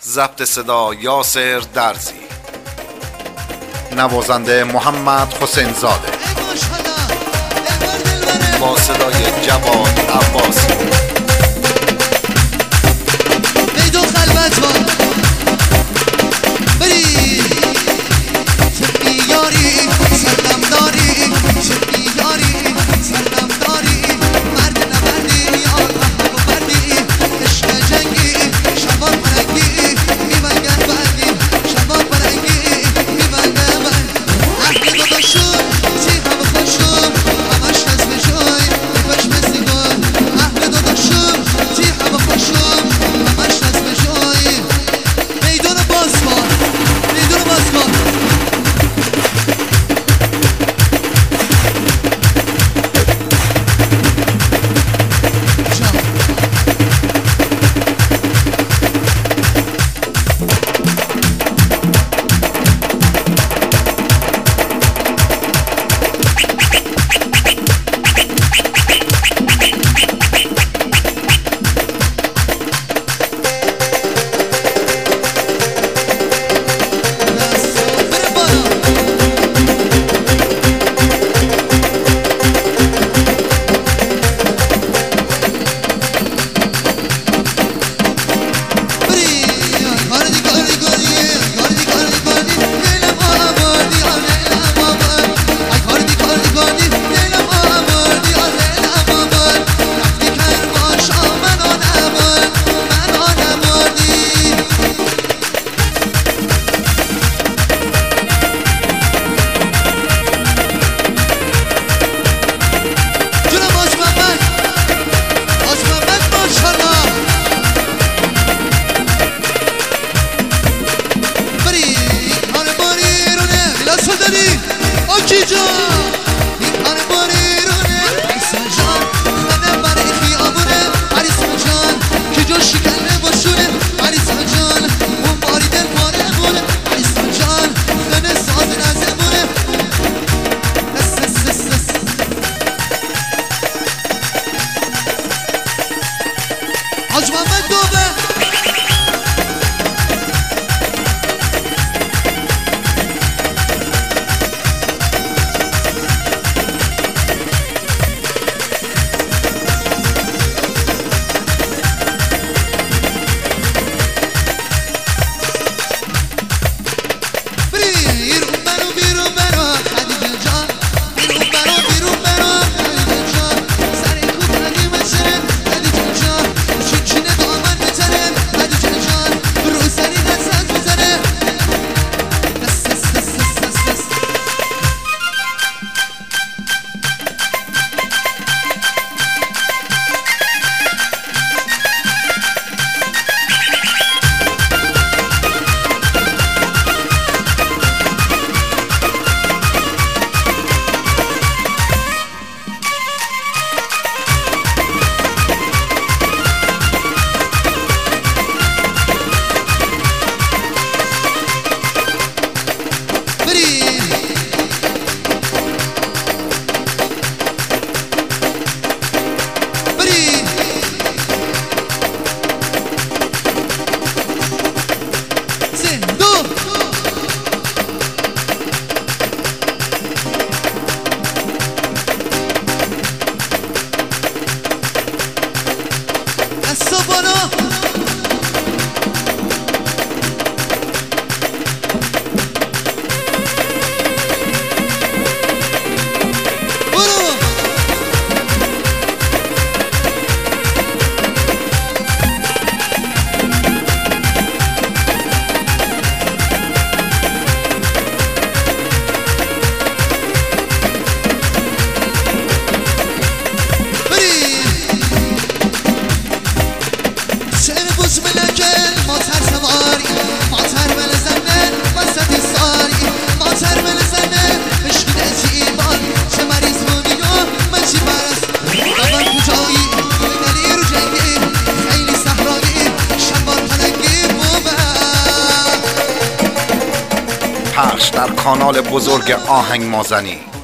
ضبط صدا یاسر درزی، نوازنده محمد حسین زاده با صدای جواد عباسی. میدون خلوت با بری چه بیاری سردم داری، چه بیاری سردم داری، مرد نبردی یا رحم و بردی، عشق جنگی شبان پرنگی میبنگن بردی، شبان پرنگی میبنگن بردی، عهد داداشون چی هم خوشم همش از بجای بکش مثل گل، عهد داداشون چی هم خوشم همش از بجای. میدون باز کن، میدون باز کن. پخش در کانال بزرگ آهنگ مازنی.